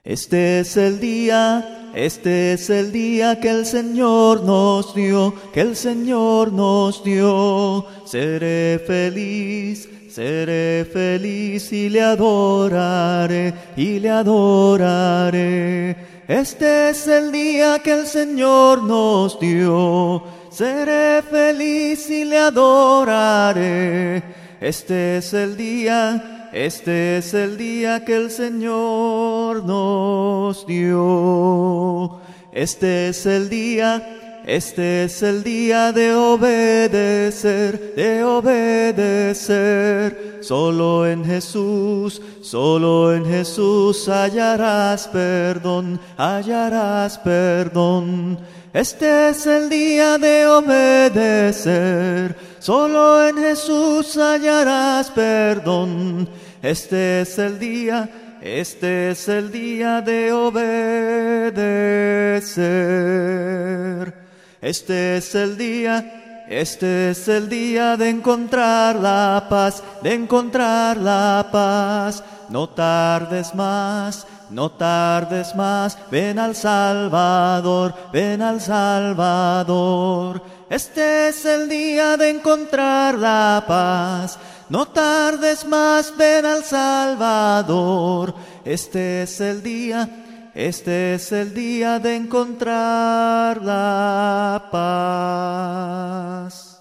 Este es el día que el Señor nos dio, que el Señor nos dio. Seré feliz y le adoraré, y le adoraré. Este es el día que el Señor nos dio. Seré feliz y le adoraré. Este es el día que el Señor nos dio. Este es el día de obedecer. Solo en Jesús hallarás perdón. Este es el día de obedecer. Solo en Jesús hallarás perdón. Este es el día de obedecer. Este es el día de encontrar la paz, No tardes más, ven al Salvador. Este es el día de encontrar la paz. No tardes más, ven al Salvador. Este es el día de encontrar la paz.